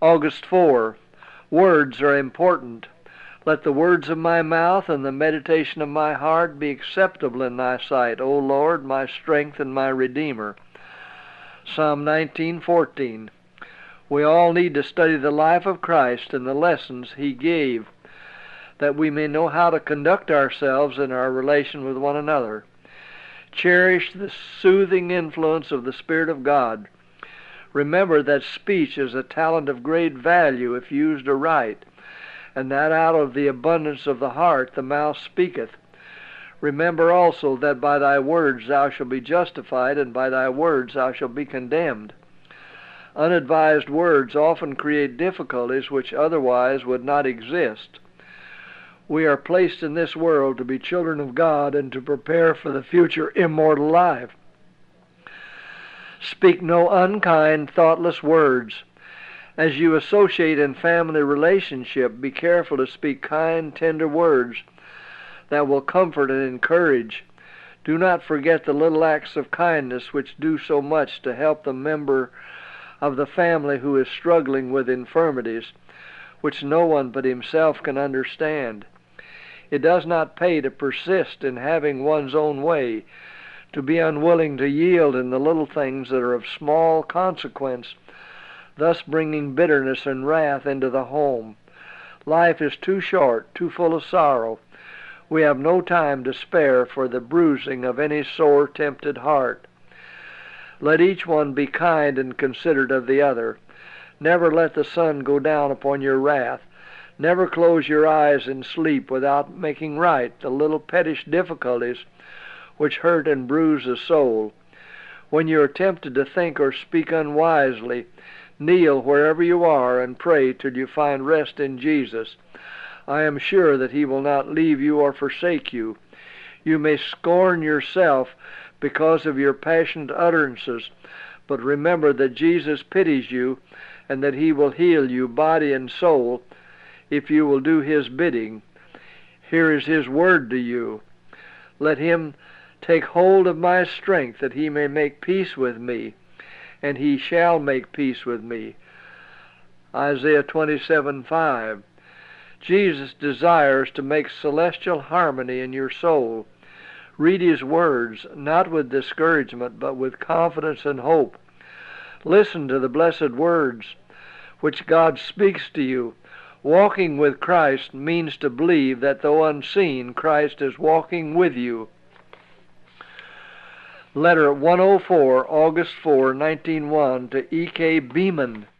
August 4. Words are important. Let the words of my mouth and the meditation of my heart be acceptable in thy sight, O Lord, my strength and my Redeemer. Psalm 19:14. We all need to study the life of Christ and the lessons he gave, that we may know how to conduct ourselves in our relation with one another. Cherish the soothing influence of the Spirit of God. Remember that speech is a talent of great value if used aright, and that out of the abundance of the heart the mouth speaketh. Remember also that by thy words thou shalt be justified, and by thy words thou shalt be condemned. Unadvised words often create difficulties which otherwise would not exist. We are placed in this world to be children of God and to prepare for the future immortal life. Speak no unkind, thoughtless words. As you associate in family relationship, be careful to speak kind, tender words that will comfort and encourage. Do not forget the little acts of kindness which do so much to help the member of the family who is struggling with infirmities, which no one but himself can understand. It does not pay to persist in having one's own way, to be unwilling to yield in the little things that are of small consequence, thus bringing bitterness and wrath into the home. Life is too short, too full of sorrow. We have no time to spare for the bruising of any sore tempted heart. Let each one be kind and considerate of the other. Never let the sun go down upon your wrath. Never close your eyes in sleep without making right the little pettish difficulties which hurt and bruise the soul. When you are tempted to think or speak unwisely, kneel wherever you are and pray till you find rest in Jesus. I am sure that he will not leave you or forsake you. You may scorn yourself because of your passionate utterances, but remember that Jesus pities you and that he will heal you body and soul if you will do his bidding. Here is his word to you. Let him take hold of my strength, that he may make peace with me, and he shall make peace with me. Isaiah 27:5. Jesus desires to make celestial harmony in your soul. Read his words, not with discouragement, but with confidence and hope. Listen to the blessed words which God speaks to you. Walking with Christ means to believe that though unseen, Christ is walking with you. Letter 104, August 4, 1901, to E.K. Beeman.